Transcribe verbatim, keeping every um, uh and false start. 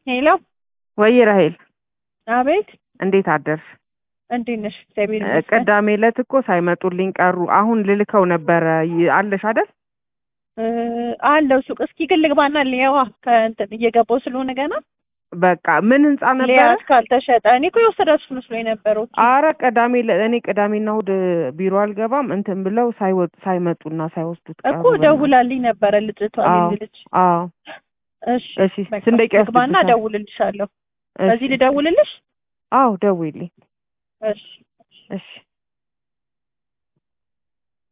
ሄሎ ወይ ራሄል አቤት እንዴት አደርሽ? እንዴት ነሽ? እግዚአብሔር ይመስገን። ቅዳሜ ዕለት እኮ ሳይመጡልኝ ቀሩ። አሁን ልልከው ነበረ ይ- አለሽ አይደል? እ አለው ሱቅ። እስኪ ግን ልግባና ልየዋ ከእንትን እየገባሁ ስለሆነ ገና በቃ ምን ህንጻ ነበረ? ሊያት ካልተሸጠ እኔ እኮ የወሰዳችሁት መስሎኝ ነበር። ኦኬ አረ ቅዳሜ ለ- እኔ ቅዳሜና እሑድ ቢሮ አልገባም እንትን ብለው ሳይወጡ ሳይመጡና ሳይወስዱት ቀሩ። እኮ በእናትህ። ደውላልኝ ነበረ ልጅቷ አዎ ልጅ ልጅ አዎ። እሺ እሺ በቃ ስንት ደቂቃ ልግባና ይወስድብሻል? እደውልልሻለሁ። እሺ በዚህ ልደውልልሽ? አዎ ደውይልኝ። እሺ እሺ